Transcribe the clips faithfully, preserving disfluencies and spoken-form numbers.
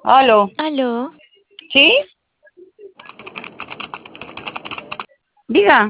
Aló. Aló, ¿Sí? Diga.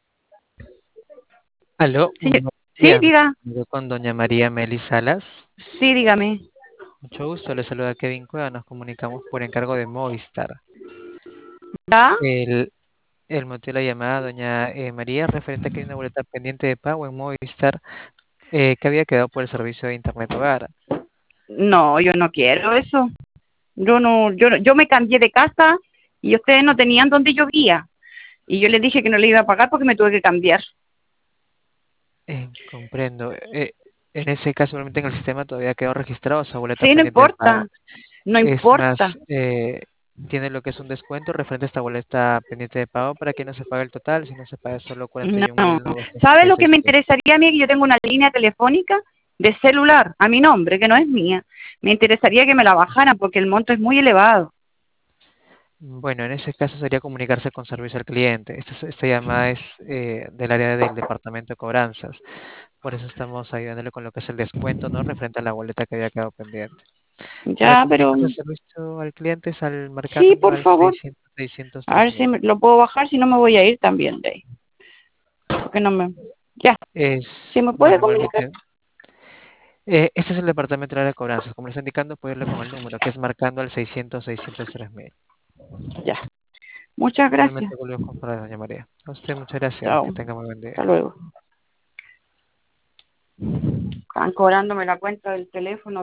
Aló, muy Señor. buenos Sí, días. Me diga. comunico con doña María Meli Salas. Sí, dígame. Mucho gusto, le saluda Kevin Cueva. Nos comunicamos por encargo de Movistar. ¿Ya? El, el motivo de la llamada, doña eh, María, referente a que hay una boleta pendiente de pago en Movistar eh, que había quedado por el servicio de Internet Hogar. No, yo no quiero eso. Yo no, yo, no- yo me cambié de casa y ustedes no tenían donde yo vivía. Y yo les dije que no le iba a pagar porque me tuve que cambiar. Eh, comprendo. Eh, en ese caso, probablemente en el sistema todavía quedó registrado esa boleta Sí, no pendiente de pago. importa. No Es importa. más, eh, tiene lo que es un descuento referente a esta boleta pendiente de pago para que no se pague el total, sino se pague solo cuarenta y un No. mil novecientos ¿Sabe sesenta y lo que seis me pesos. interesaría a mí? Que yo tengo una línea telefónica de celular a mi nombre, que no es mía. Me interesaría que me la bajaran porque el monto es muy elevado. Bueno, en ese caso sería comunicarse con servicio al cliente. Esta, es- esta llamada es eh, del área del departamento de cobranzas. Por eso estamos ayudándole con lo que es el descuento, ¿no? Referente a la boleta que había quedado pendiente. Para Ya, pero comunicarse al servicio al cliente es al sí, marcando por al favor. seiscientos seiscientos A tres ver si mil. me- lo puedo bajar, si no me voy a ir también de ahí. Porque no me... Ya, si Es, me puede bueno, comunicar. igualmente, eh, este es el departamento del área de cobranzas. Como le está indicando, puede irle con el número, que es marcando al seiscientos seiscientos tres mil. Ya. Muchas gracias. Igualmente, vuelvo a comprar, doña María. A usted muchas gracias. Chao. Que tenga muy buen Hasta día. luego. Están cobrándome la cuenta del teléfono.